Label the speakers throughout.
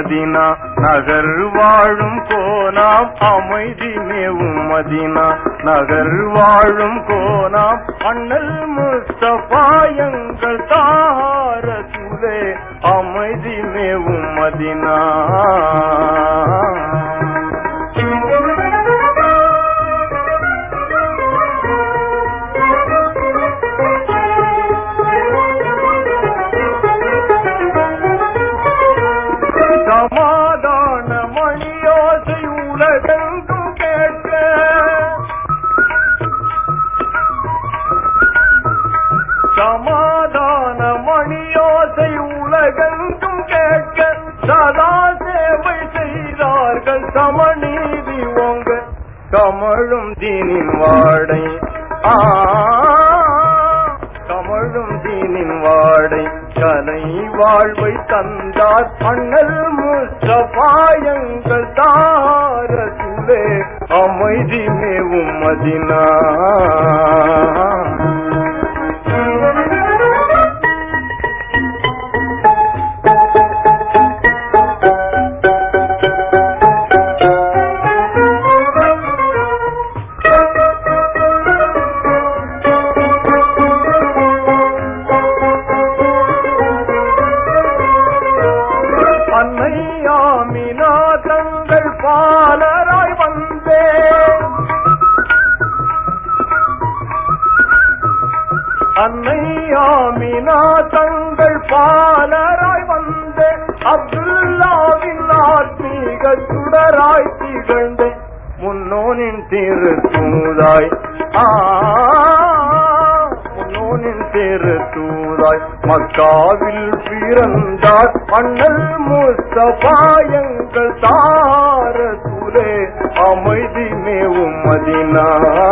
Speaker 1: Medina நகர் வாழும் கோனாம் அமைதி மேவும் மதினா நகர் வாழும் கோனாம் அண்ணல் முஸ்தபா எங்கள் தாரசூலே அமைதி மேவும் மதினா சமாதான மணியோசை உலகெங்கும் கேட்க சமாதான மணியோசை உலகெங்கும் கேட்க சதா சேவை செய்தார்கள் சமநீதி ஓங்க கமழும் தீனின் வாடை கமழும் தீனின் வாடை கலை வாழ்வை தந்தார் அண்ணல் முஸ்தபா எங்கள் தாரசூலே அமைதி மேவும் மதினா அன்னை ஆமினா தங்கள் பாலராய் வந்தே அன்னை ஆமினா தங்கள் பாலராய் வந்தே அப்துல்லாவின் ஆத்மீக சுடராய் திகழ்ந்தே முன்னோனின் திருத்தூதாய் முன்னோனின் திருத்தூதாய் மக்காவில் பிறந்தார் அண்ணல் முஸ்தபா எங்கள் தாரசூலே அமைதி மேவும் மதினா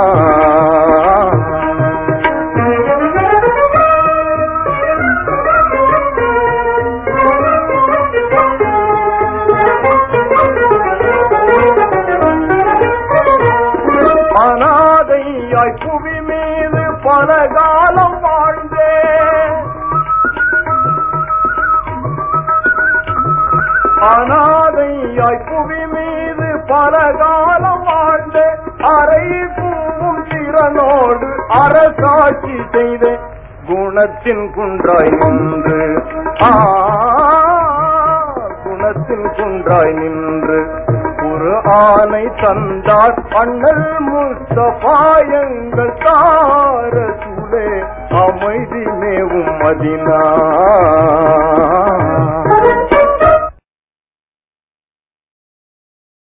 Speaker 1: அநாதையாய் புவி மீது பல காலம் வாழ்ந்தே அநாதையாய் புவி மீது பல காலம் வாழ்ந்தே அரை பூவும் திறனோடு அரசாட்சி செய்தே குணத்தின் குன்றாய் நின்று குணத்தின் குன்றாய் நின்று ஒரு ஆணை தந்தார் அண்ணல் முஸ்தபா எங்கள் தாரசூலே அமைதி மேவும் மதினா